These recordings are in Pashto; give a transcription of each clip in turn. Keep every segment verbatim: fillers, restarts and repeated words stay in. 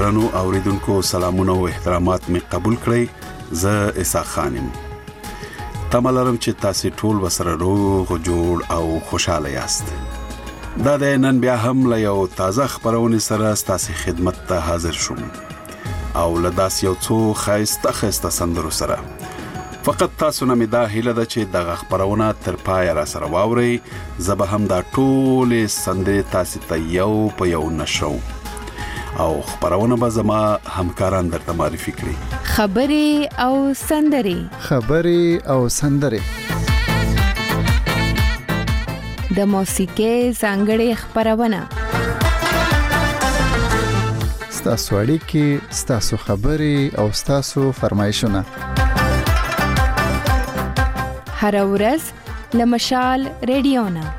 درنو اوریدونکو سلامونه او احترامات می قبول کړئ. زه اسحاق خانم. تمه لرم چې تاسو ټول وسره روغ جوړ او خوشاله یاست. دا د نن بیا هم له یو تازه خبرونه سره ستاسو خدمت ته حاضر شوم او له داس یو څو خاصه خاصه سندرو سره. فقط تاسو نه مې دا هیله ده چې دغه خبرونه تر پای را سره واورئ. زه به هم دا ټولې سندرې تاسو ته یو په یو نشو او خبرونه به زما همکاران درته معرفي کړي. خبرې او سندرې خبرې او سندرې د موسیقۍ ځانګړې خبرونه ستاسو اړیکې، ستاسو خبرې او ستاسو فرمایشونه هر ورځ له مشال ریډیو نه.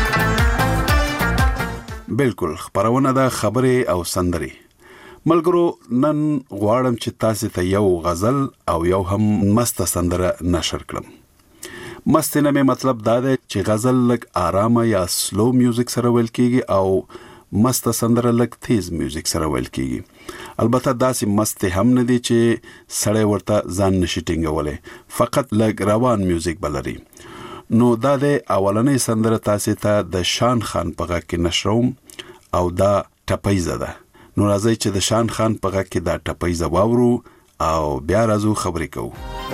بالکل خبرونه د خبرې او سندرې. ملګرو نن غواړم چې تاسو ته یو غزل او یو هم مست سندره نشر کړم. مست نه مې مطلب دا دی چې غزل لږ آرامه یا سلو میوزیک سره ویل کیږي او مست سندره لږ تیز میوزیک سره ویل کیږي. البته داسې مست هم نه دي چې سړی ورته ځان نشي ټینګولای، فقط لږ روان میوزیک بلري. نو دا د اولنې سندره تاسو ته د شان خان په غږ کې نشروم او دا ټپیزه ده. نو راځي چې د شان خان په غږ کې دا ټپیزه واورو او بیا راځو خبرې کوو.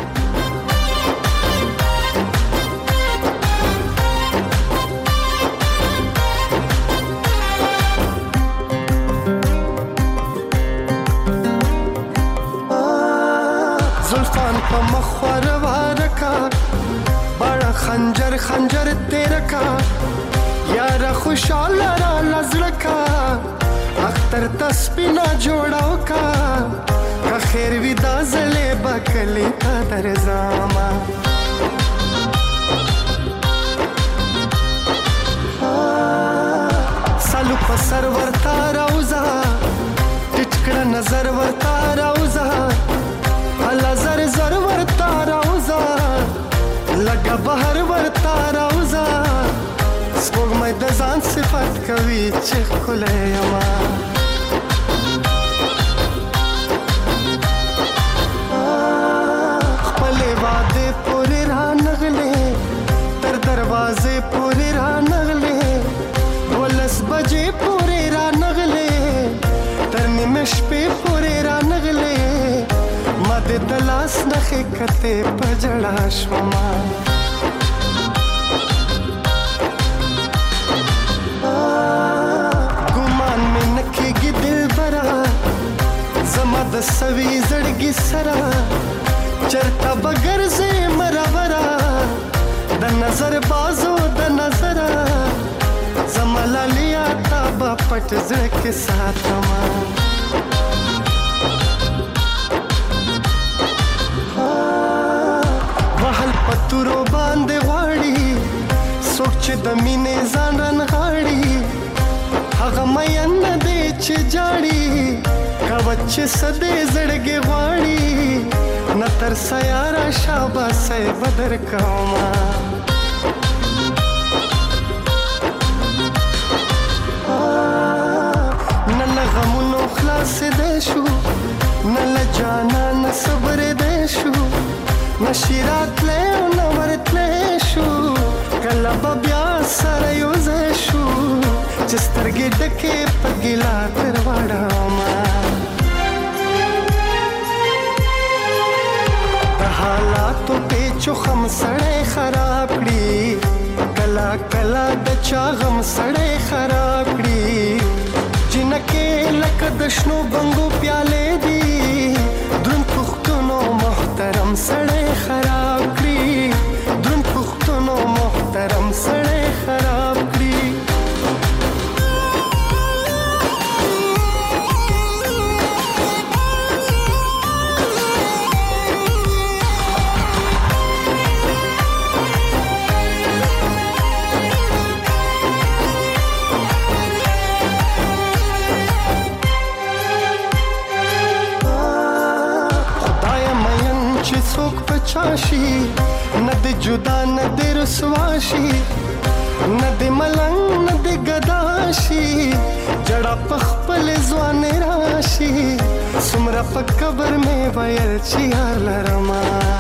زلفان په مخور وارکا بڑا خنجر خنجر تیرا کا یارا خوشحال را لزڑکا اختر تسبینا جوڑاو کا کا خیر ویدا زلے بکلی تا در زاما سالو پسر ورتا روزا ٹچکڑا نظر ورتا روزا اللہ زر زر ورتا روزا لگا بہر ورتا روزا سپوږ مې د ځان صفات کوي چې ښکلی یما خپلې وعدې پورې رانغلې تر دروازې پورې رانغلې ولس بجې پورې رانغلې تر نیمې شپې پورې رانغلې ما دې د لاس نښې کتې په ژړا شومه د سوي زړګي سره چرته بغیر زه مرورا د نظر بازو د نظر زملالیا تا با پټ زړه کې ساتما وحل پتورو باندې غواړي سوچ د مینې ځان رن غاړي هغه مین دې چې جاړي کاوچ سدې زړګي غواړي نتر سیارا شاباسه بدر کوما نل غمونو خلاص دې شو نل جانا ن صبر دې شو نشیرات له نو ورتلې شو کله بیا سره یو ځای شو چې سترګې ډکې په ګیلا تر وړاما حالاتو پیچو خم سړی خراب کړي کلا کلا د چا غم سړی خراب کړي جنکه لکه د شنو بنګو پیالې دي درن پښتونو محترم سړی خراب کړي درن پښتونو محترم سړی خراب کړي چاشي نه د جدا نه د رسواشي نه د ملنګ نه د ګداشي جړه پخپل ځوان راشي سمره په قبر مې ویل چې یار لرما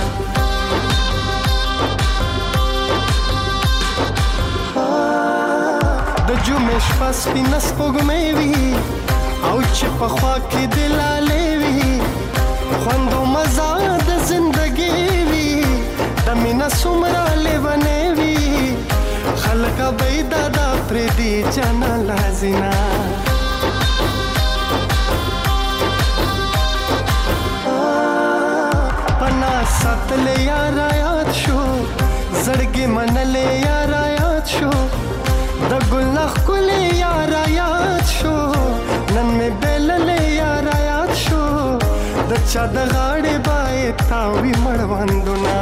د جمعې شپه سپینه سپوږمۍ وي او چې په خوا کې د لالې وي خوند او مزه د زندګۍ وي د مینه څومره لیونۍ وي خلکه به یې دادا پرېږدي جانان لازینا پناه ساتلې یاره یاد شو زړګې منلې یاره یاد شو د ګل نه ښکلې یاره یاد شو نن مې بېللې یاره یاد شو د چا د غاړې باید تاوي مړوندونه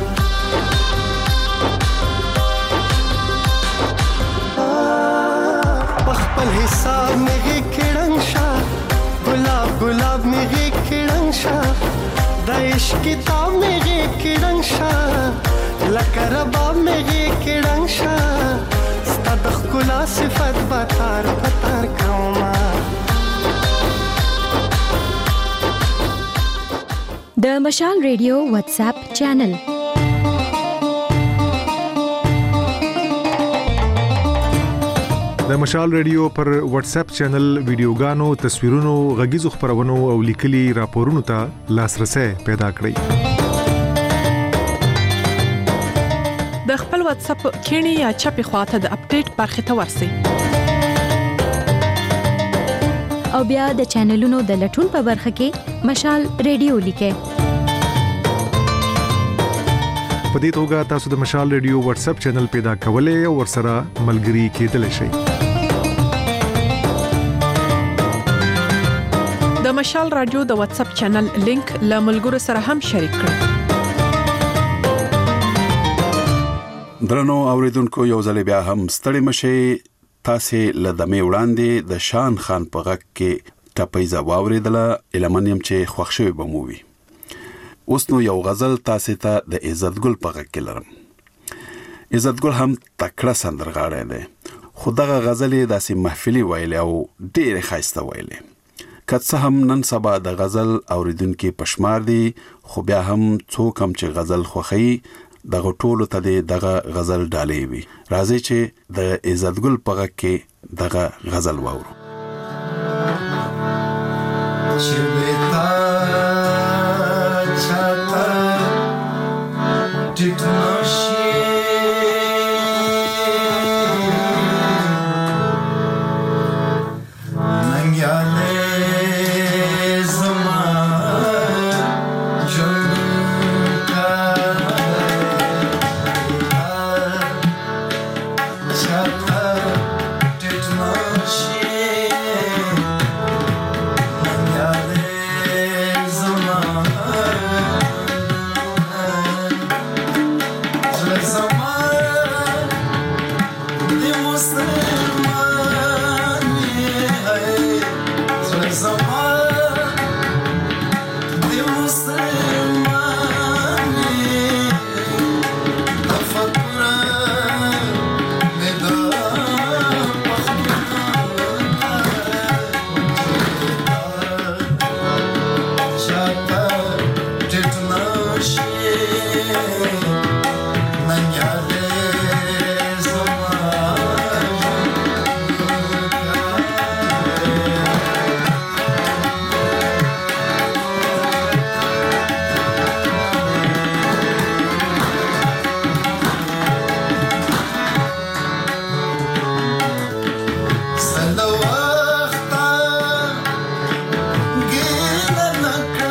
پخپل حساب مې غېږ کې ړنګ شه ګلاب ګلاب مې غېږ کې ړنګ شه د عشق کتاب مې غېږ کې ړنګ شه لکه رباب مې غېږ کې ړنګ شه ستا د ښکلا صفت به تار په تار کومه د مشال ریډیو واتس اپ چینل د مشال ریډیو پر واتس اپ چینل ویډیوګانو تصویرونو غږیزو خبرونو او لیکلي راپورونو ته لاسرسي پیدا کړئ د خپل واتس اپ کینی یا چپی خواته د اپډیټ برخه ته ورسئ او بیا د چینلونو د لټون په برخه کې مشال ریډیو لیکئ په دې توګه تاسو د مشال ریډیو واتس اپ چینل پیدا کولای او ورسره ملګري کېدلی شئ د مشال رادیو د واتس اپ چینل لینک له ملګرو سره هم شریک کړئ درنو اوریدونکو یو ځل بیا هم ستړي مشئ تاسو له دمه وړاندې د شان خان په غږ کې ټپي زواوریدله المنیم چې خوښوي بموي اوس نو یو غزل تاسو ته د عزت ګل په غږ کې لرم عزت ګل هم تکړه سندرغاړی دی خو دغه غزل داسې محفلي ویلې او ډېر ښایسته ویلې که څه هم نن سبا د غزل اوریدونکو پشمار دي خو بیا هم څوک هم چې غزل خوښي دغه ټولو ته دغه غزل ډالې وي راځي چې د عزت ګل په غږ کې دغه غزل واورو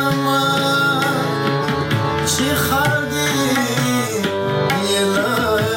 She had it, yeah.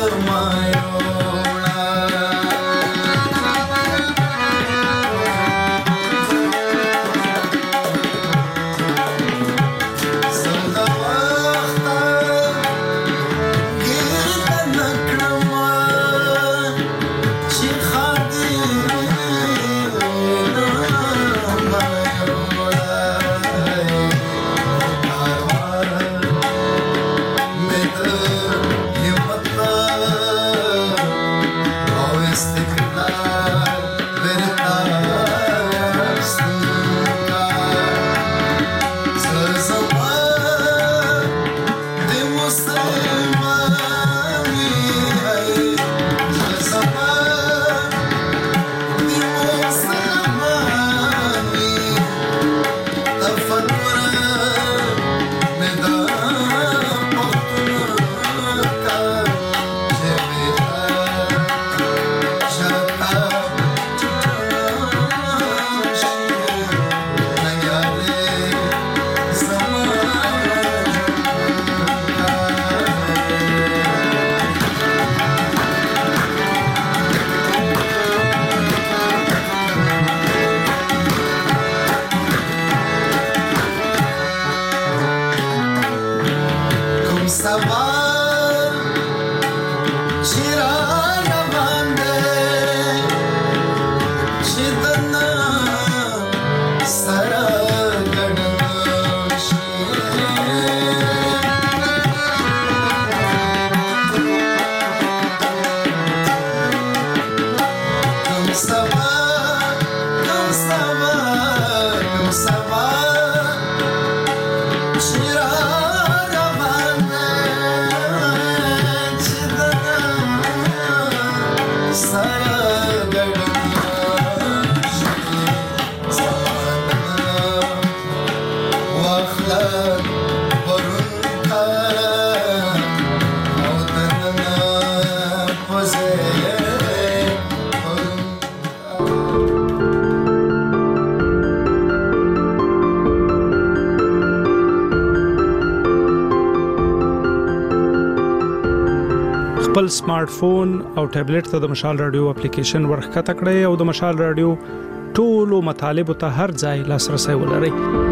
خپل سمارټ فون او ټابلیټ ته د مشال رادیو اپلیکیشن ورخته کړئ او د مشال رادیو ټولو مطالب ته هر ځای لاسرسي ولرئ.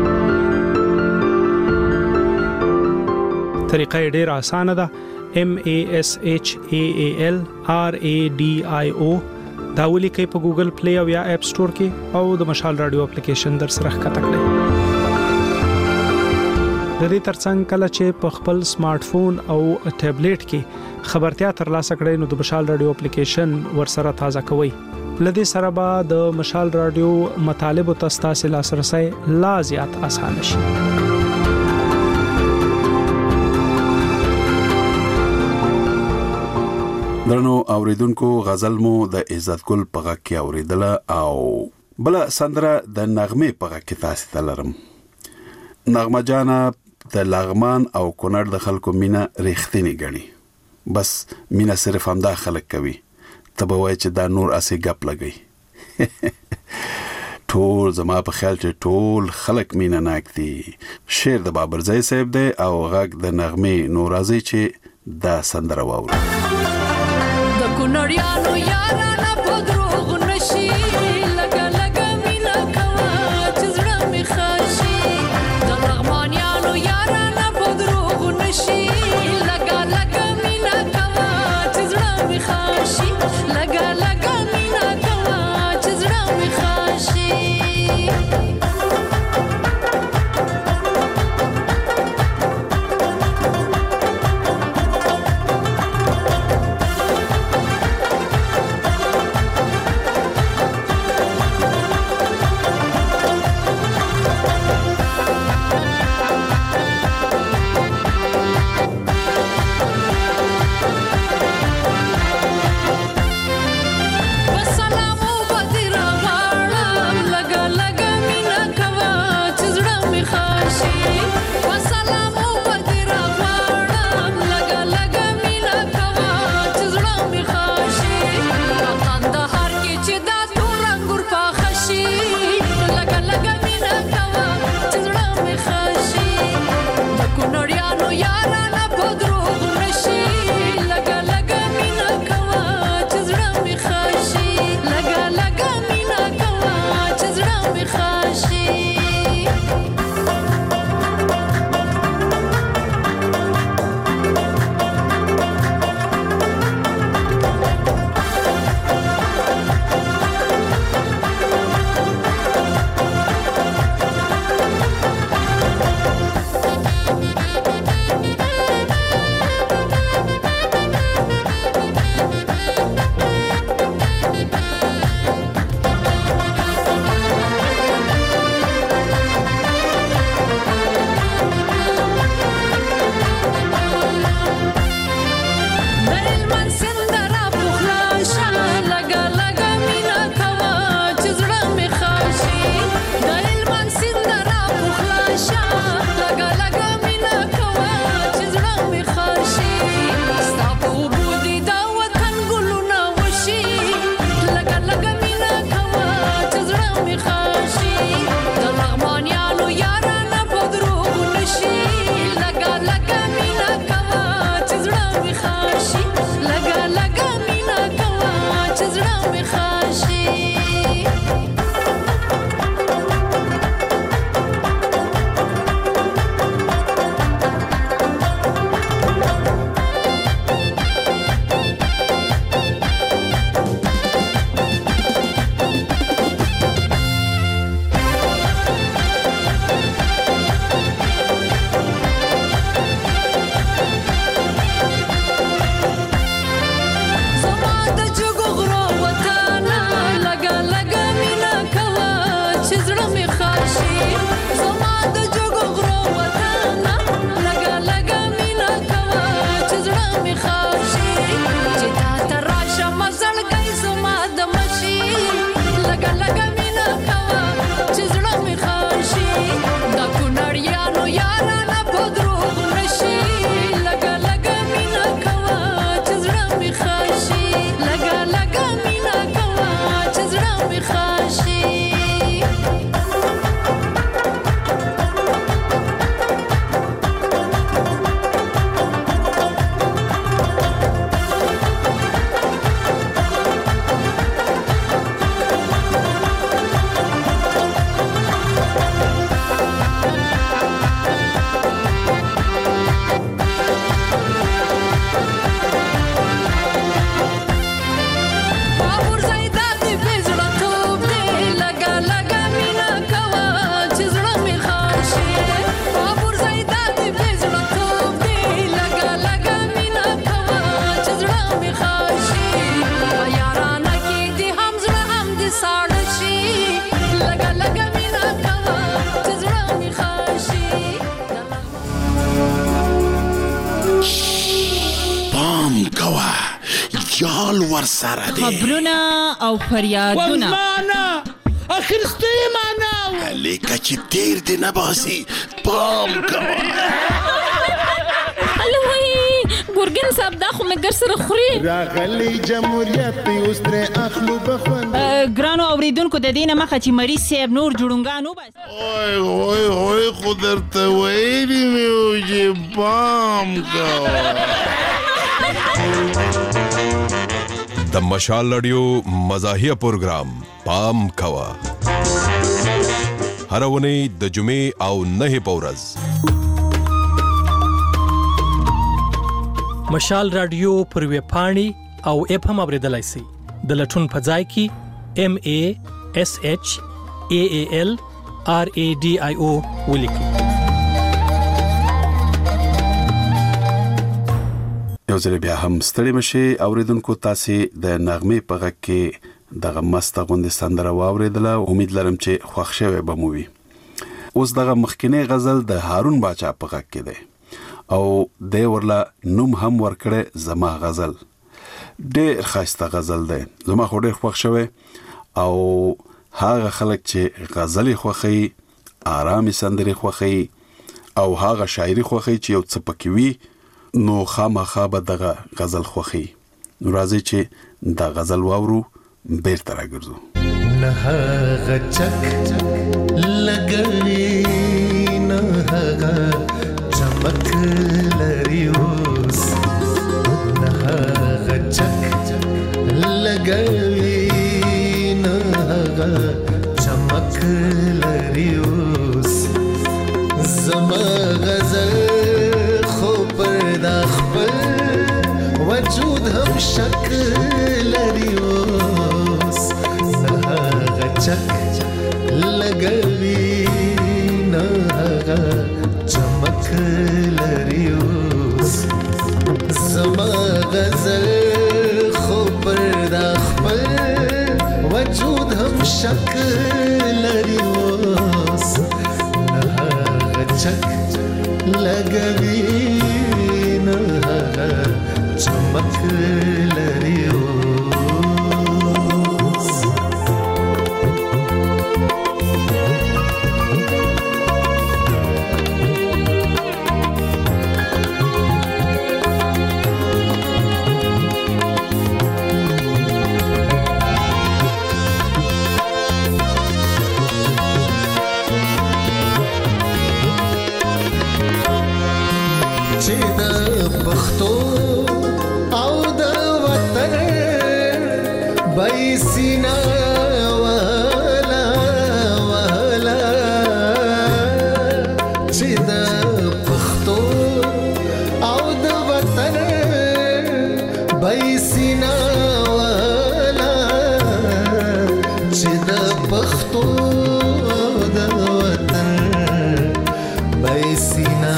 طریقه ډیره اسانه ده. M A S H A A L R A D I O دا ولیکئ په ګوګل پلی او یا اپ سٹور کې او د مشال رادیو اپلیکیشن در سره ښکته کړئ. د دې ترڅنګ کله چې په خپل سمارټ فون او ټابلیټ کې خبرتیا ترلاسه کړئ نو د مشال رادیو اپلیکیشن ورسره تازه کوئ. لدې سره به د مشال رادیو مطالب او تاسو لاسرسي لا زیات آسان شي. درنو اوریدونکو غزل مو د عزت ګل په غږ کې اوریدله او بل سندره د نغمه په غږ کې تاسو ته لرم. نغمه جانا د لغمان او کونړ د خلکو مینا ریښتینی غني. بس مینا صرف همدا خلک کوي. تبه وای چې دا نور اسې غپ لګي. ټول زما په خیال چې ټول خلک مینا ناک دي. شعر د بابرزای صاحب دی او غږ د نغمه نورازي چې دا سندره واوري. د کونړیانو یارانه په دروغ نشي لګا لګا مینا کوا چې زړه می خاشي. د لغمانیانو یارانه په دروغ نشي لګا لګا مینا کوا چې زړه می خاشي. لګا لګا مینا کوا چې زړه می خاشي. پام کوه یال ور سره دی خبرونه او فریادونه ورمانه اخرسته معنا لیکه چې تیر دی نه باسي پام کوه الوی ګورګین صاحب دا خو مې ګر سره خوري راغلی جمهوریت اوس ترې اخلو بخون ګرانو اوریدونکو د دې نه مخه چې مریض صاحب نور جوړونګانو بس اوی اوی اوی خو درته ویلي مې و چې پام کوه د مشال رادیو مزاحیه پروګرام پام کوه هر اونۍ د جمعې او نه په ورځ مشال رادیو پر ویب پاڼې او اپ هم اوریدلای شئ د لټون په ځای کې ام ا اس اچ ا ا ال ار ا ډي آی او ولیکئ یو ځل بیا هم ستړي مشي اوریدونکو تاسو د نغمه په غږ کې دغه مسته غوندې سندره واوریدله امید لرم چې خوښ شوي به مو وي اوس دغه مخکینی غزل د هارون باچا په غږ کې دی او د ورلا نوم هم ورکړه زما غزل ډېر خاصه غزل ده زما خو ډېر خوښ شوه او هغه خلک چې غزلې خوښي آرامي سندري خوښي او هغه شاعري خوښي چې یو څه پکې وي نو خامخا به دغه غزل خوښي نو راځي چې دا غزل واورو بیرته راګرځو نه غچک لګلې نه هغه چمک لري اوس نه غچک لګلې نه هغه چمک لري اوس زما غزل خو پر دا خپل وجود هم شک لري اوس نه غچک لګلې نه هغه چمک لري اوس زما غزل خو پر دا خپل وجود هم شک لري اوس نه غچک لګوي نه هغه چمک لري اوس چې د پښتو او د وطن بایسینا والا والا چې د پښتو او د وطن بایسینا والا چې د پښتو د وطن بایسینا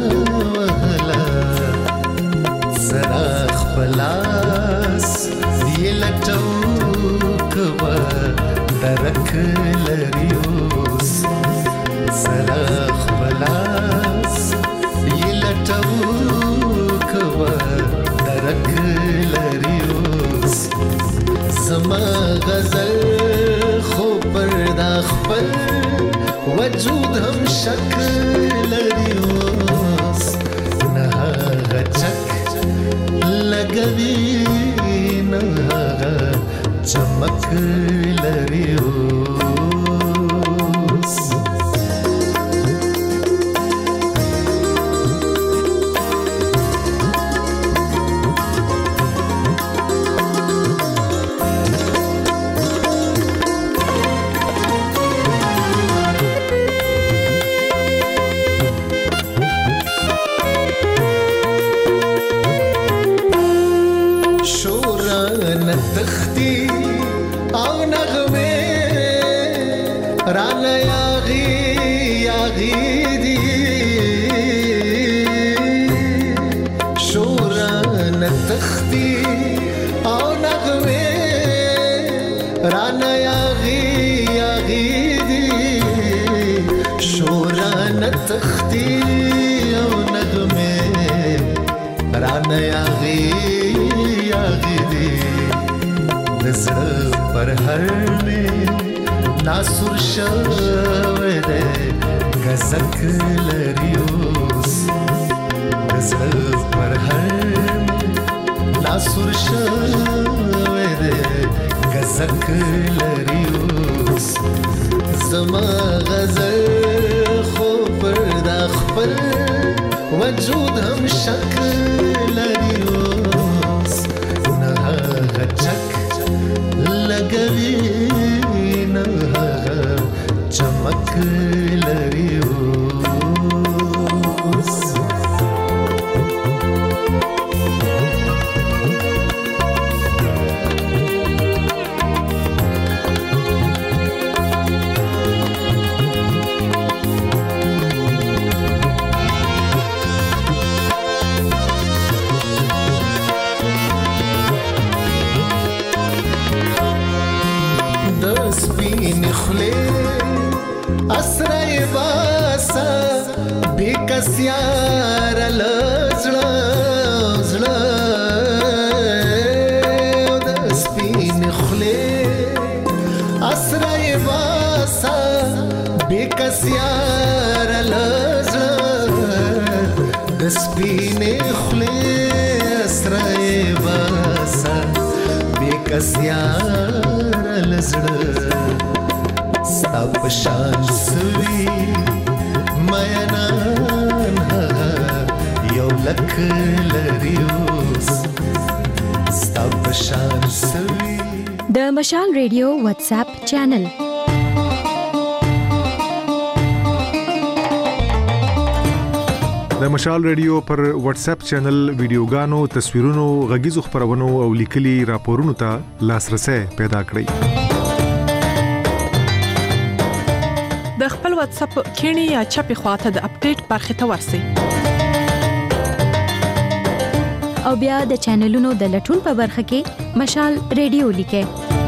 پلاس دی لټو کوا درک لري اوس سلاخ پلاس دی لټو کوا درک لري اوس زما غزل خو پر دا خپل وجود هم شک لري اوس نه غچک لګوي نه هغه چمک لري اوس تختی او نغمه رانا یاغی یاغی دی شوران تختی او نغمه رانا یاغی یاغی دی شوران تختی او نغمه رانا یاغي یاغي دې نظر پر هر می ناسور شوه دې غزک لریوس نظر پر هر ناسور شوه دې غزک لریوس زما غزل خو پر دا خپل وجود هم شکل لریوس نه غچک لګوي نه چمک لریوس اسرای باسا بیکسیار لزړه زړه د سپین خله اسرای باسا بیکسیار لزړه د سپین خله اسرای باسا بیکسیار لزړه ستاب شان سوي مینان یو لک لریوس ستاب شان سوي د مشال ریډیو واتس اپ چینل د مشال ریډیو پر واتس اپ چینل ویډیوګانو تصویرونو غږیزو خبرونو او لیکلي راپورونو ته لاسرسي پیدا کړئ د خپل واتس اپ کینی یا چپی خواته د اپډیټ برخه ته ورسی او بیا د چینلونو د لټون په برخه کې مشال ریډیو لیکه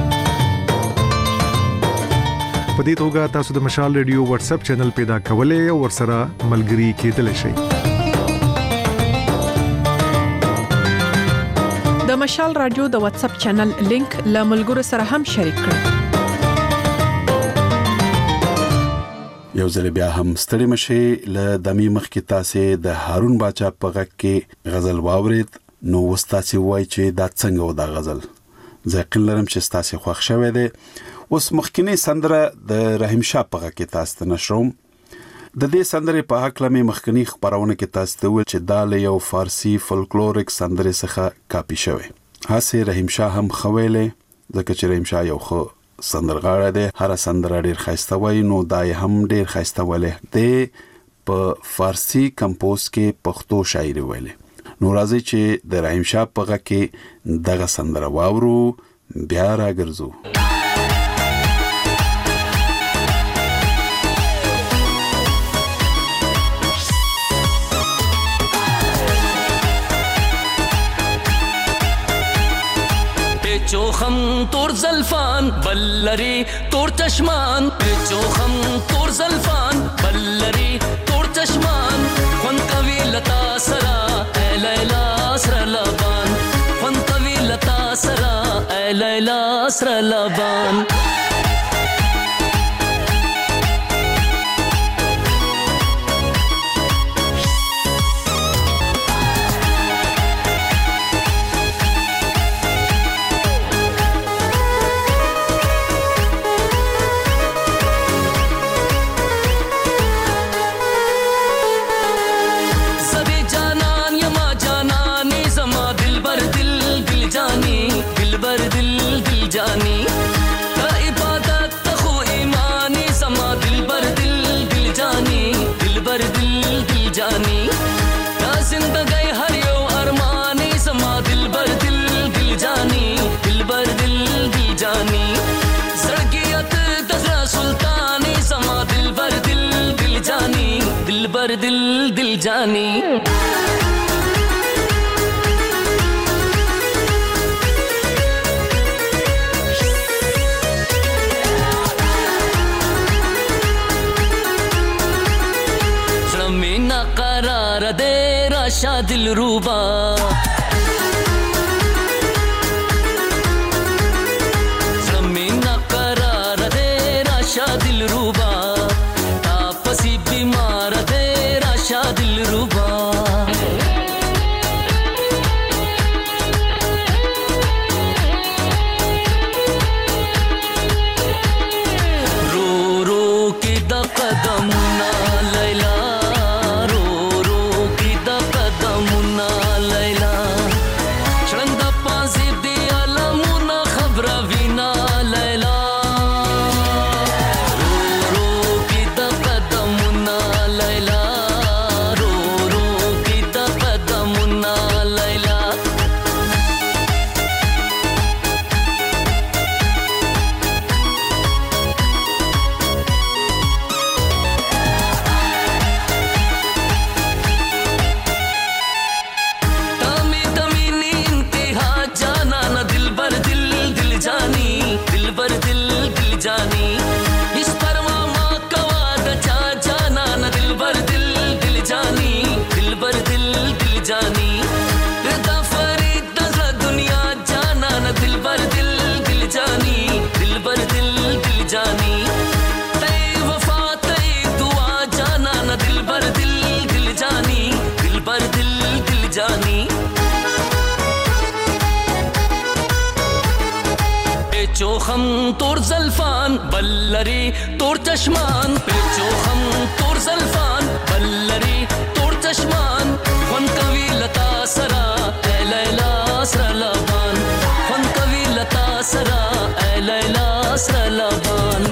په دې توګه تاسو د مشال ریډیو واتس اپ چینل پیدا کولای او ورسره ملګري کېدلی شئ د مشال رادیو د واتس اپ چینل لینک له ملګرو سره هم شریک کړئ یو ځل بیا هم ستړي مشي ل دمي مخ کې تاسو د هارون باچا په غږ کې غزل واورید نو وستاسي وای چې دا څنګه و دا غزل ځکه لرم چې تاسو خوښ شوه دي اوس مخکینی سندره د رحیم شاه په غږ کې تاسو ته نشروم د دې سندره په حق لمه مخکینی خبرونه کې تاسو ته و چې دا له یو فارسی فولکلوریک سندره څخه کاپی شوی هڅه رحیم شاه هم خویلې ځکه چې رحیم شاه یو خو سندرغاړه ده هر سندره ډیر خسته وای نو دای هم ډیر خسته ولې ده په فارسی کمپوز کې پښتو شاعري ویلې نو راځي چې د رحیم شاه په غږ کې دغه سندره واورو بیا راګرځو چوخم تور زلفان بلری تور چشمان چوخم تور زلفان بلری تور چشمان خون کوي لتا سرا اے لیلا سر لبان خون کوي لتا سرا اے لیلا سر لبان दिल दिल जानी ज़मीना करार दे राशा दिल रूबा چوخم تور زلفان بلری تور چشمان په چوخم تور زلفان بلری تور چشمان خون کوي لتا سرا اے لیلا سر لبان خون کوي لتا سرا اے لیلا سر لبان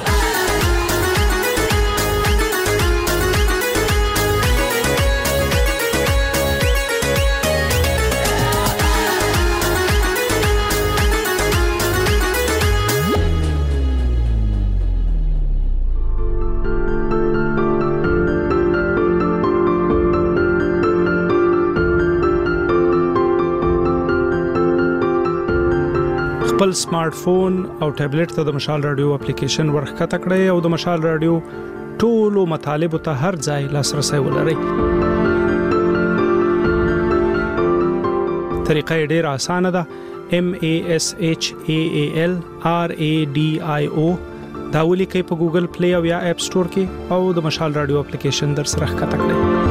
خپل سمارټ فون او ټابلیټ ته د مشال رادیو اپلیکیشن ورخته کړئ او د مشال رادیو ټولو مطالب ته هر ځای لاسرسي ولرئ. طریقه ډیره اسانه ده. M A S H A A L R A D I O دا ولیکئ په ګوګل پلی او یا اپ سٹور کې او د مشال رادیو اپلیکیشن در سره ښکته کړئ.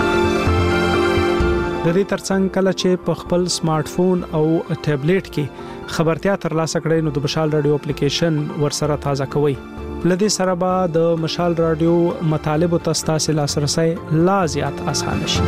د دې ترڅنګ کله چې په خپل سمارټ فون او ټابلیټ کې خبرتیا ترلاسه کړئ نو د مشال رادیو اپلیکیشن ورسره تازه کوئ. لدې سره به د مشال رادیو مطالب او تاسو لاسرسي لا زیات اسانه شي.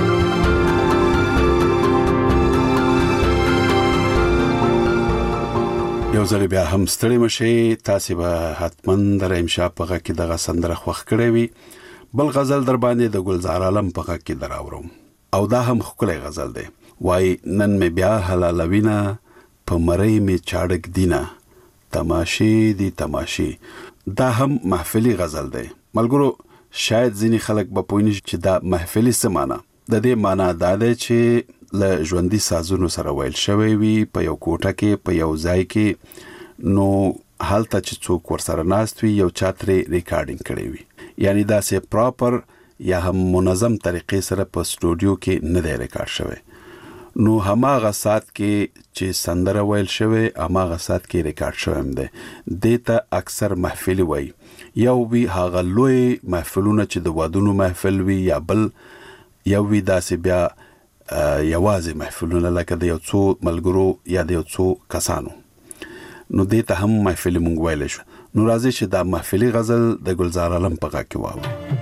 یو ځل بیا هم ستړي مشي، تاسو به حتمن در امشا پغه کې دغه سندره خوښ کړې وي. بل غزل در باندې د ګلزار عالم پغه کې دراورم او دا هم خپل غزل دی. وای نن می بیا حلالوینا په مړی می چاړک دینا تماشې دی تماشې. دا هم محفلی غزل دی. ملګرو شاید ځینی خلک به پویني چې دا محفلی څه معنا. د دې معنا دا دی چې له ژوندۍ سازونو سره ویل شوی وي په یو کوټه کې په یو ځای کې، نو حالت چې څوک ورسره ناست وي یو چاتري ریکارډینګ کړي وي، یعنی دا سه پراپر یا هم منظم طریقې سره په سټوډیو کې نه دی ریکارډ شوی. نو هماغه سات کې چې سندره ویل شوی هماغه سات کې ریکارډ شوی هم دی. دیته اکثر محفل وي، یو وی هغه لوی محفلونه چې د وادونو محفل وي، یا بل یو وی داسې بیا یوازې محفلونه لکه د یو څو ملګرو یا د یو څو کسانو. نو دیته هم محفل مونږ ویل شو. نو راځي چې دا محفلی غزل د ګلزار عالم په غا کې واو.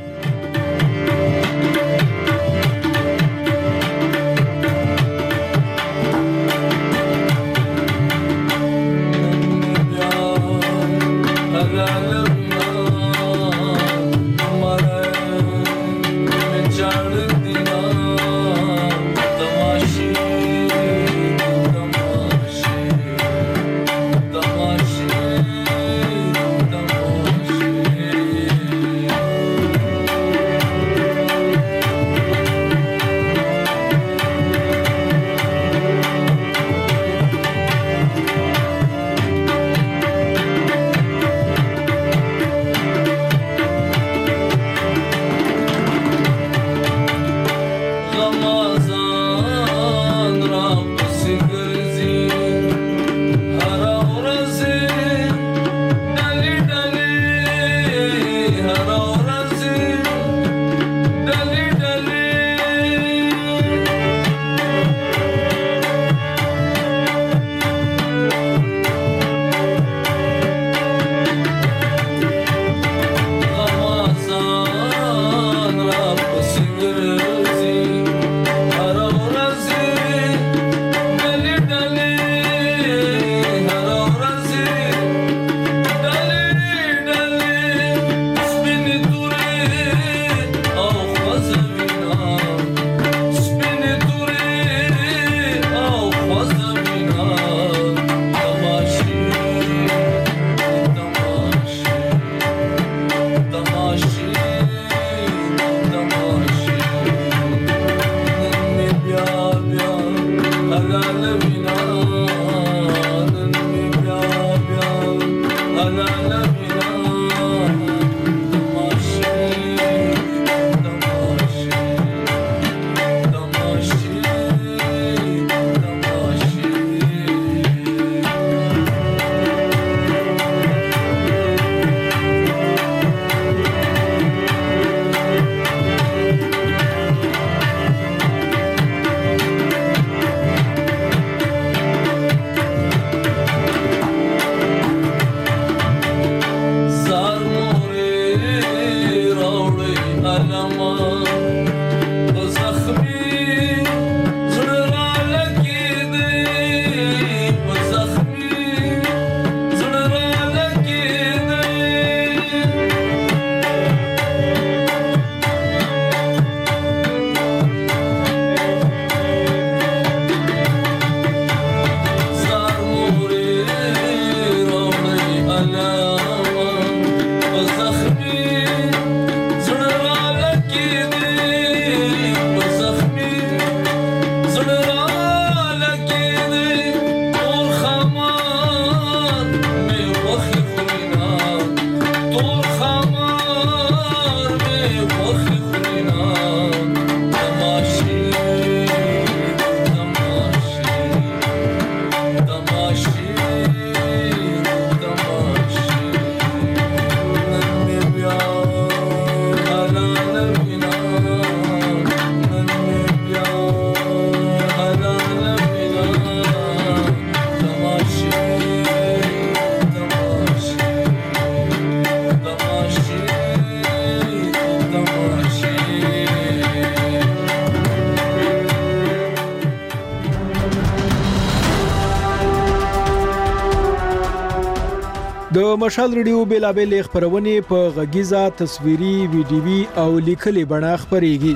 د مشال ریډیو بیلابل خبرونه په غږیزه تصویري ویډیوي او لیکلي بڼه خبريږي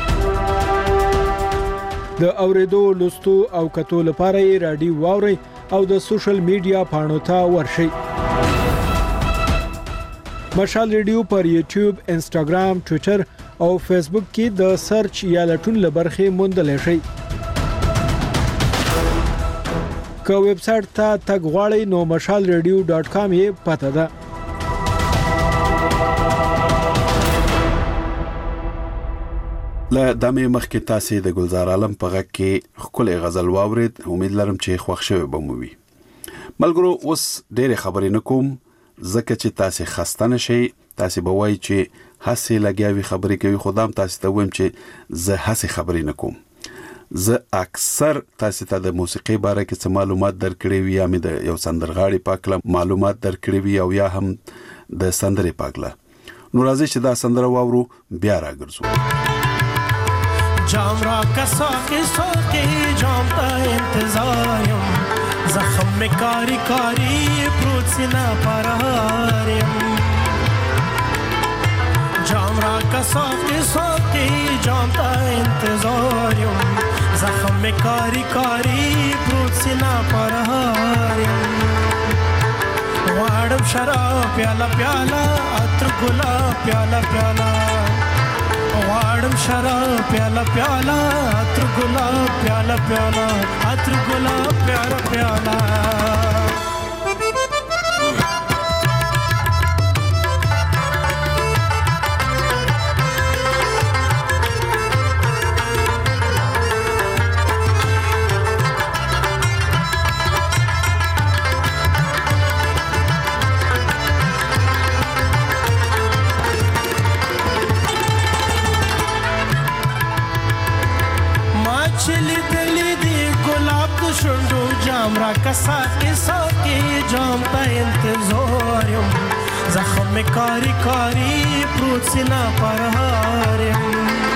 د اوریدو لوستو او کتو لپاره یې رادیو واوري او د سوشل میډیا پاڼو ته ورشئ مشال ریډیو پر یوټیوب، انسټاګرام، ټوئیټر او فیسبوک کې د سرچ یا لټون لبرخه موندل شي که ویب سټ ته تګ غواړئ نو مشال ریډیو ډاټ کام یې پته ده له دمه مخکې تاسو د ګلزار عالم په غږ کې خپل غزل واورید امید لرم چې خوښ شوي به مو وي ملګرو اوس ډېر خبرې نکوم ځکه چې تاسو خسته نشئ تاسو به وایي چې هسې لګیاوي خبرې کوي خدام تاسو ته وایم چې زه هسې خبرې نکوم زه اکثر تاسو ته د موسیقي باره کې څه معلومات درکړې وي یا مې د یو سندرغاړي پاکله معلومات درکړې وي او یا هم د سندرې پاکله نو راځي چې دا سندره واورو بیا راګرځو جام را کسا کے سو کے جام تا انتظاریم زخم میں کاری کاری پروت سنا پرہاریم جام را کسا کے سو کے جام تا انتظاریم زخم میں کاری کاری پروت سنا پرہاریم واڑم شراب پیالا پیالا عطر گلاب پیالا پیالا واڑم شراب پیالا پیالا عطر گلاب پیالا پیالا عطر گلاب پیالا پیالا جام را کسا کے سو کے جام تا انتظاریم زخم میں کاری کاری پروت سنا پرہاریم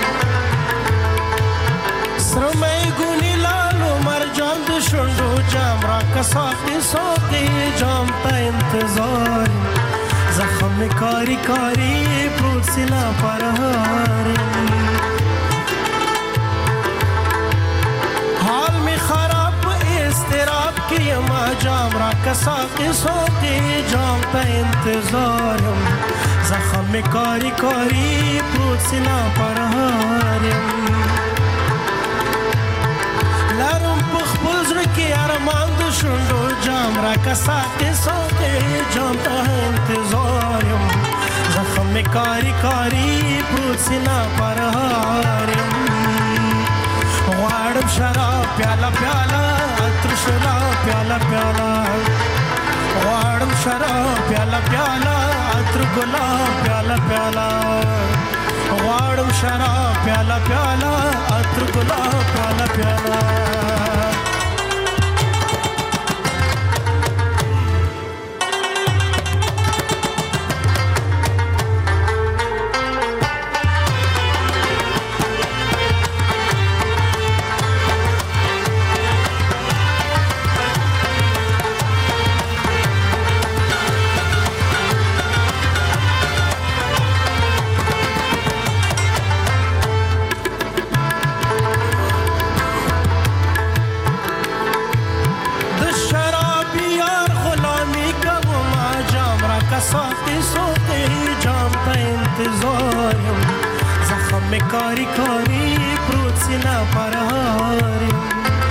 سرمائی گونی لالو مرجان دو شنڈو جام را کسا کے سو کے جام تا انتظاریم زخم میں کاری کاری پروت سنا پرہاریم حال میں خراب استراب کی ما جام را کسا قصو کی جام تا انتظاریم زخم میں کاری کاری پروت سنا پرہاریم لارم پخ بزر کی ارمان دو شنڈو جام را کسا قصو کی جام تا انتظاریم زخم میں کاری کاری پروت سنا پرہاریم واڑم شراب پیالا پیالا عطر شراب پیالا پیالا واڑم شراب پیالا پیالا عطر گلاب پیالا پیالا واڑم شراب پیالا پیالا عطر گلاب پیالا پیالا زخم میں کاری کاری پروت سنا پرہاریم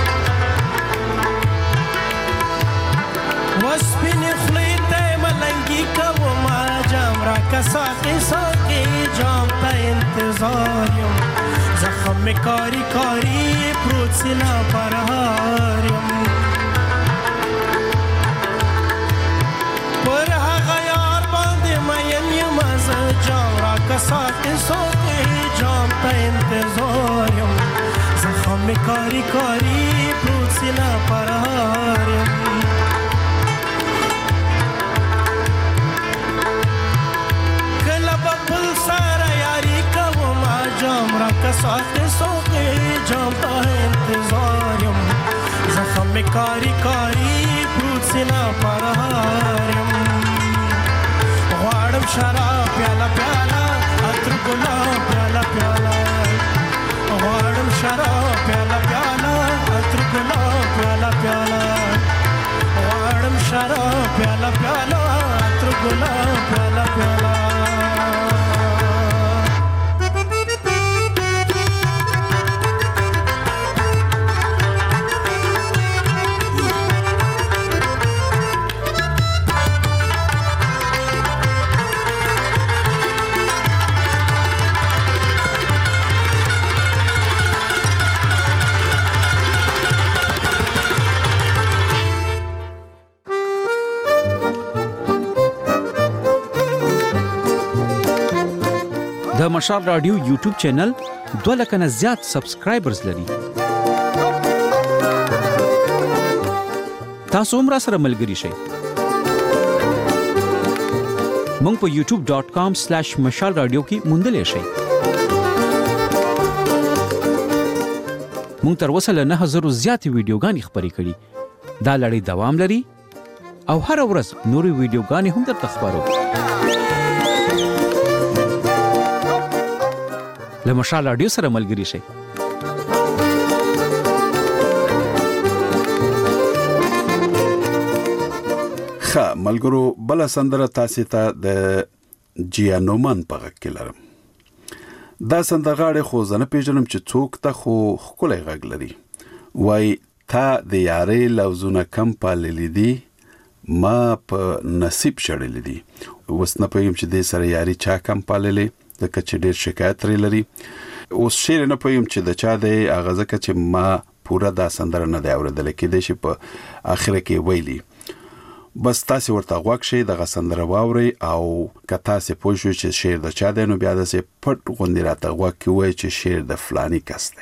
وسپین خلیط ملنگی کا وہ ما جام را کسا قصہ کے جام تا انتظاریم زخم میں کاری کاری پروت سنا پرہاریم جام را کسا قصو کے جام تا انتظاریم زخم میں کاری کاری پروت سنا پرہاریم کلب پل سارا یاری کا وہ ما جام را کسا قصو کے جام تا انتظاریم زخم میں کاری کاری پروت سنا پرہاریم شراب پیاله پیاله عطر ګلاب پیاله پیاله غواړم شراب پیاله پیاله عطر ګلاب پیاله پیاله غواړم شراب پیاله پیاله عطر ګلاب پیاله پیاله د مشال رادیو یوټیوب چینل دوه لک نه زیات سبسکرایبرز لري. تاسو هم را سره ملګري شئ. مونږ په یوټیوب ډاٹ کام سلیش مشال رادیو کې موندلې شئ. مونږ تر اوسه له نه هزارو زیاتې ویډیوګانې خپرې کړي. دا لړۍ دوام لري او هر ورځ نورې ویډیوګانې هم درته خپرو. له مشال رادیو سره ملګري شئ. ښه ملګرو بله سندره تاسې ته د جیانومن په غږ کې لرم. دا سندرغاړی خو زه نه پیژنم چې څوک ته، خو ښکلی غږ لري. وایي تا د یارۍ لفظونه کم پاللی دي، ما په نصیب شړلی دي. اوس نه پوهېږم چې دې سره یاري چا کم پاللی، ځکه چې ډېر شکایت ترې لري. اوس شعر نه پوهېږم چې د چا دی، هغه ځکه چې ما پوره دا سندره نه دی اورېدلی، کیدای شي په آخره کې ویلي. بس تاسې ورته غوږ شئ، دغه سندره واورئ، او که تاسې پوه شئ چې شعر د چا دی، نو بیا داسې پټ غوندې راته غوږ کې ووایئ چې شعر د فلاني کس دی.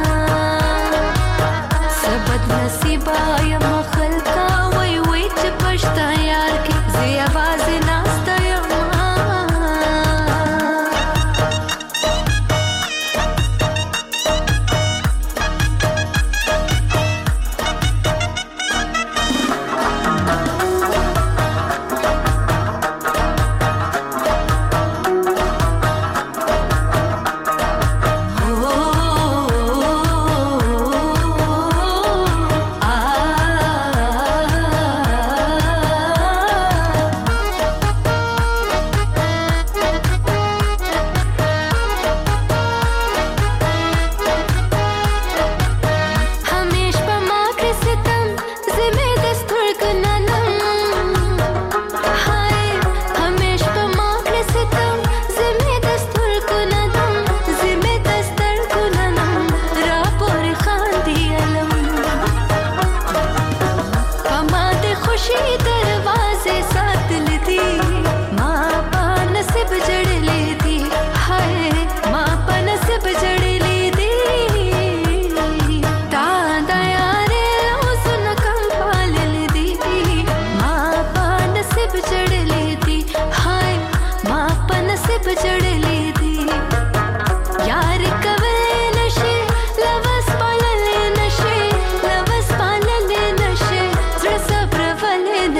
نصیبا یم خلکا وای وای چې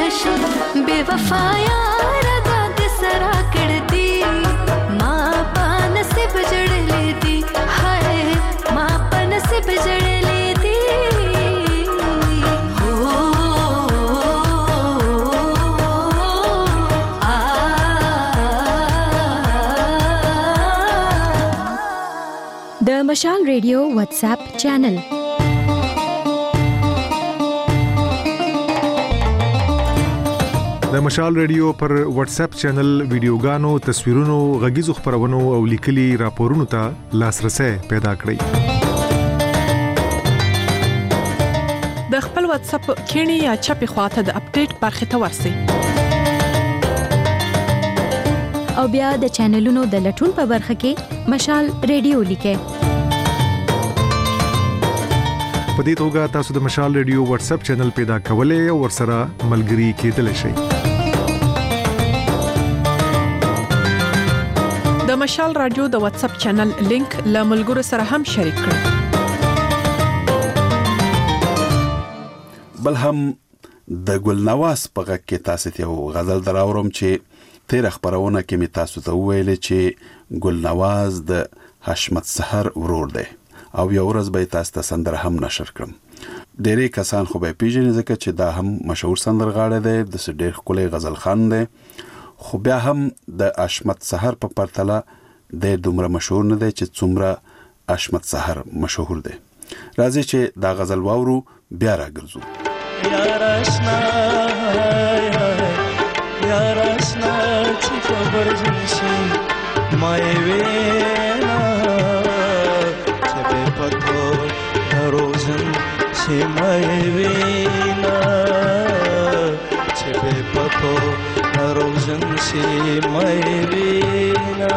नशो बेवफा यार दाद सरा कड़ती माँ पान से बजड़ लेती हाय माँ पान से बजड़ लेती हो आ द मशाल रेडियो व्हाट्सएप चैनल د مشال ریډیو پر واتس اپ چینل ویډیوګانو تصویرونو غږیزو خبرونو او لیکلي راپورونو ته لاسرسي پیدا کړئ د خپل واتس اپ کینی یا چپی خواته د اپډیټ برخه ته ورسی او بیا د چینلونو د لټون په برخه کې مشال ریډیو لیکه په دې توګه تاسو د مشال ریډیو واتس اپ چینل پیدا کولای او ورسره ملګري کېدلی شئ د مشال رادیو د واتس اپ چینل لینک له ملګرو سره هم شریک کړئ بل هم د ګلنواز په غږ کې تاسو ته یو غزل دراوړم چې تیر خبرونه کې می تاسو ته ویل چې ګلنواز د حشمت سحر ورور دی او یو ورځ به تاسو ته سندره هم نشر کړم ډېرې کسان خو به پیژنې ځکه چې دا هم مشهور سندرغاړی دی د ډېر ښکلی غزل خان دی خو بیا هم د حشمت سحر په پرتله د دومره مشهور نه دی چې څومره حشمت سحر مشهور دی راځي چې دا غزل واورو بیا راګرځو یار آشنا یار آشنا چې خبر جنشي مای وینا چې په پتو روزن چې مای وینا چې په پتو روزن چې مای وینا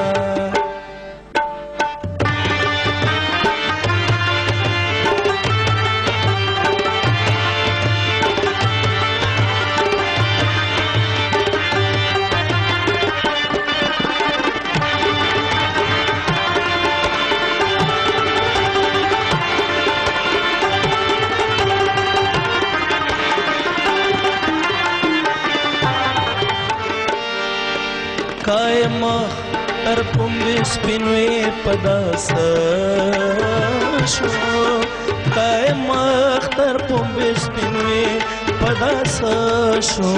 कायम तर पुंबे स्पिनवे पदास शो कायम तर पुंबे स्पिनवे पदास शो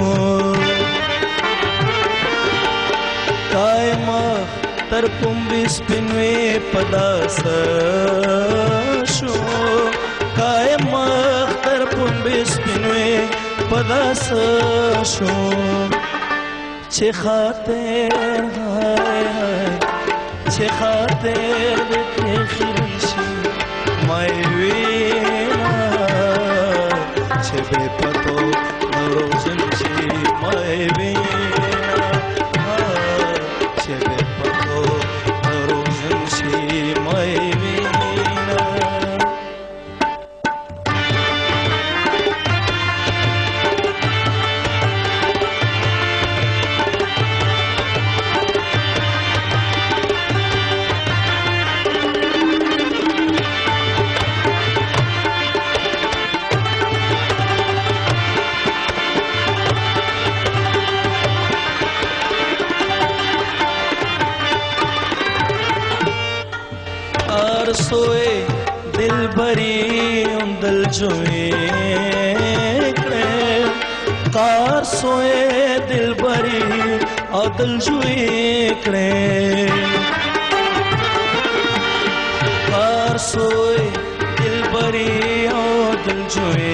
कायम तर पुंबे स्पिनवे पदास शो कायम तर पुंबे स्पिनवे पदास शो چه خاطر های های چه خاطر به تخیرشی مای وینا چه به پتو نروزنشی مای وینا چه به پتو نروزنشی مای وینا सोए दिल भरी दिल जोए कार सोए दिल भरी और दिल जोए कार सोए दिल भरी और दिल जोए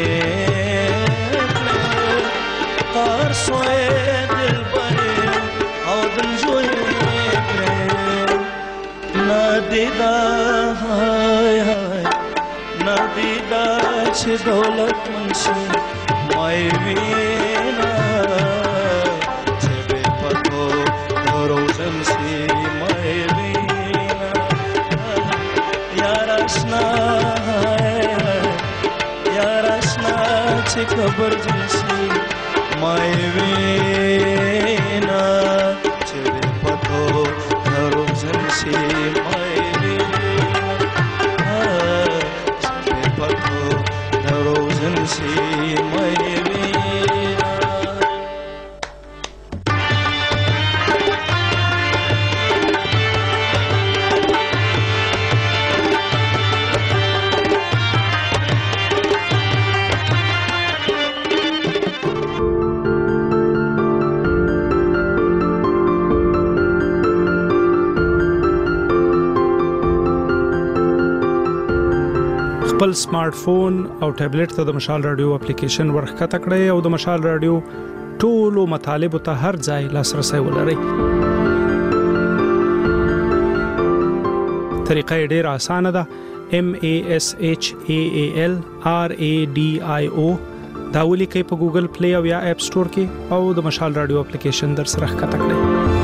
कार सोए दिल भरी और दिल जोए ना दीदा हाय हाय ना दीदा छे दौलत मंशी माय वीना छे बे पतो रोजन सी माय वीना यार आशना हाय हाय यार आशना छे खबर जंसी माय वीना छे बे पतो रोजन सी माय خپل سمارټ فون او ټابلیټ ته د مشال رادیو اپلیکیشن ورخکته کړئ او د مشال رادیو ټولو مطالبه ته هر ځای لاسرسي ولرئ. طریقه ډیره اسانه ده. M A S H A A L R A D I O دا ولیکئ په ګوګل پلی او یا اپ سٹور کې او د مشال رادیو اپلیکیشن در سره ښکته کړئ.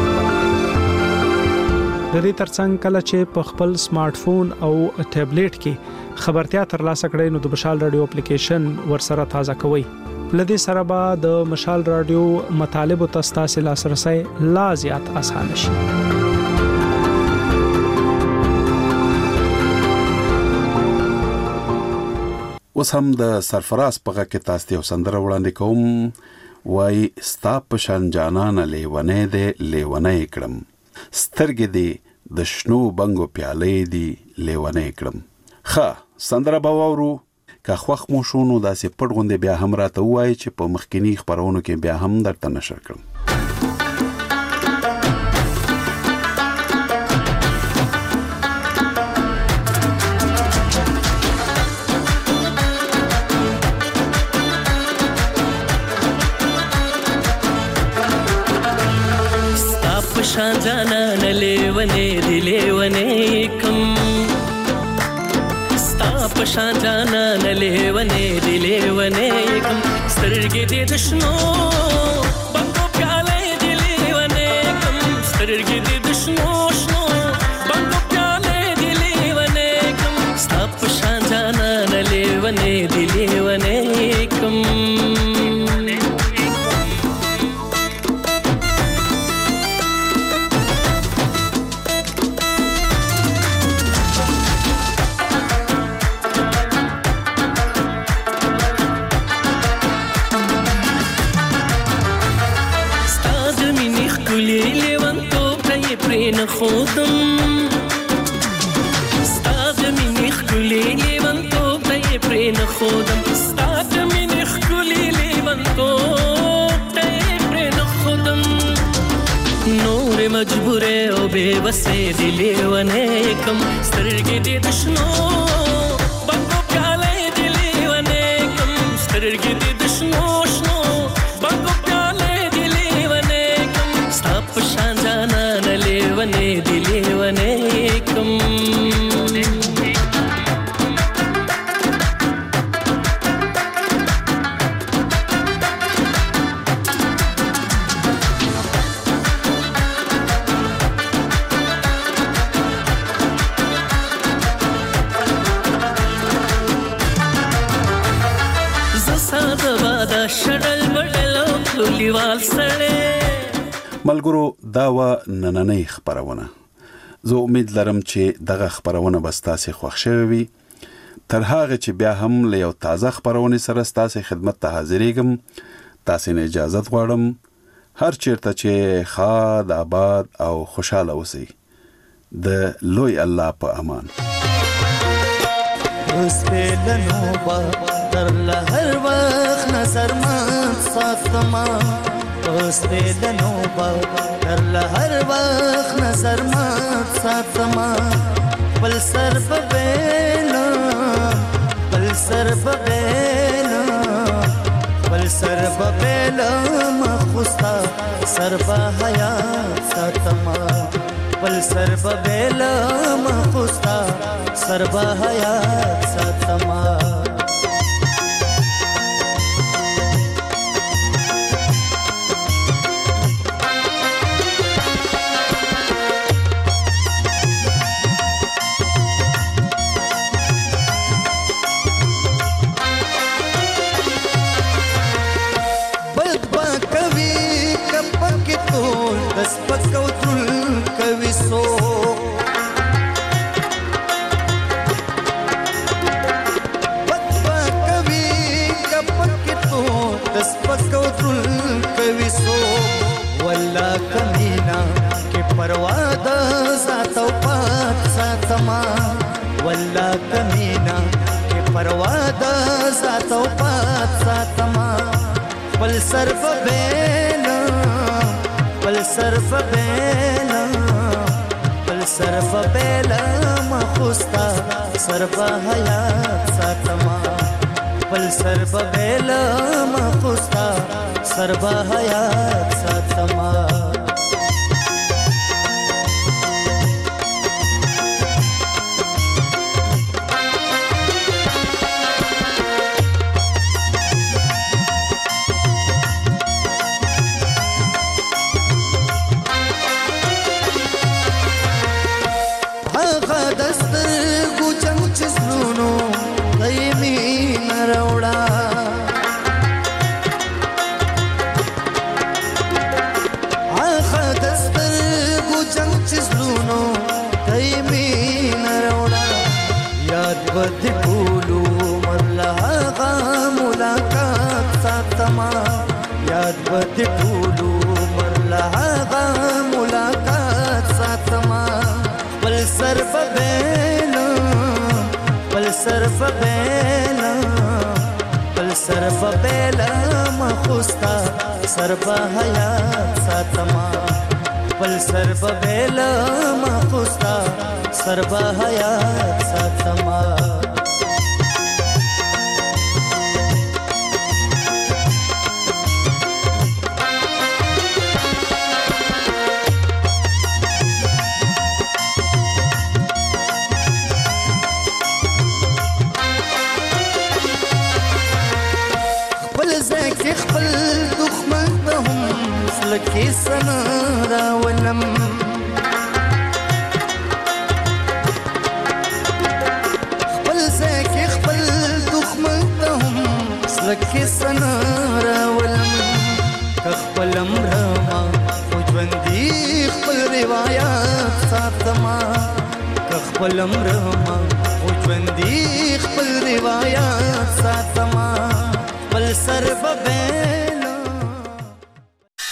د دې ترڅنګ کله چې په خپل سمارټ فون او ټابلیټ کې خبرتیا ترلاسه کړئ نو د مشال رادیو اپلیکیشن ورسره تازه کوئ. لدې سره به د مشال رادیو مطالبه ته ستاسو لاسرسي لا زیات اسانه شي. اوس هم د سرفراز په غږ کې تاسو ته سندره وړاندې کوم. وای ستا په شان جانان لیونې دې لیونې کړم، سترګې دې د شنو بنګو پیالې دې لیونې کړم. ښه سندره به واورو. که خوښ مو شو نو داسې پټ غوندې بیا هم راته ووایئ چې په مخکیني خپرونو کې بیا هم درته نشر کړم. شان جانان لیونې دی لیونې کم، ستا په شان جانان لیونې دی لیونې کم، سترګې دې د شنو بنګو پیالې دی لیونې کم، سترګې دې د شنو شنو بنګو پیالې دی لیونې کم، ستا په شان جانان لیونې دی لیونې کم. خودم ستا د مینې ښکلې لیونتوب ته یې پرې نه ښودم، ستا د مینې ښکلې لیونتوب ته یې پرې نه ښودم، نورې مجبورې او بې وسې دې لیونې کم، سترګې دې د شنو بنګو پیالې دې لیونې کم، سترګې دې د شنو شنو بنګو پیالې دې لیونې کم، ستا په شان جانان لیونې دی لیونې کم. زه ساده باده شډل بډل او کلیوال سړی ملګرو دا و نننۍ خبرونه. زه امید لرم چې دغه خبرونه به ستاسو خوښ شوي وي. تر هغه چې بیا هم له یو تازه خبرونه سره ستاسو خدمت ته حاضرېږم. تاسو نه اجازه غواړم هر چیرته چې خاد آباد او خوشاله اوسئ. د لوی الله په امان. اوس په لنو با تر هر وخت نظر ما ساتما، اوس په لنو با تر هر وخت نظر ما ساتما، بل سر په بینا بل سر په بینا بل سر په بینا مخستا سر په حیات ساتما، بل سر په بینا مخستا سر په حیات ساتما. والله کمینا کې پروا د ذات او پات ساتما، بل سر په بینا بل سر په بینا بل سر په بینا خوستا سربا حیات ساتما بل سربا بیلم خوستا سربا حیات ساتما बद भूलू मल्ला मुलाकात सातमा याद बद भूलू मल्ला मुलाकात सातमा पल सर बबेला पल सर बबेला पल सर बबेला मखुस्ता सरबा हयात सातमा पल सर बबेला मखुस्ता सरबा हयात सातमा خپل دښمن ته هم سلکې سنا راولم خپل ځای کې خپل دښمن ته هم سلکې سنا راولم که خپلم رما خو ژوندي خپل روایات ساتما که خپلم رما خو ژوندي خپل روایات ساتما بل سر ببین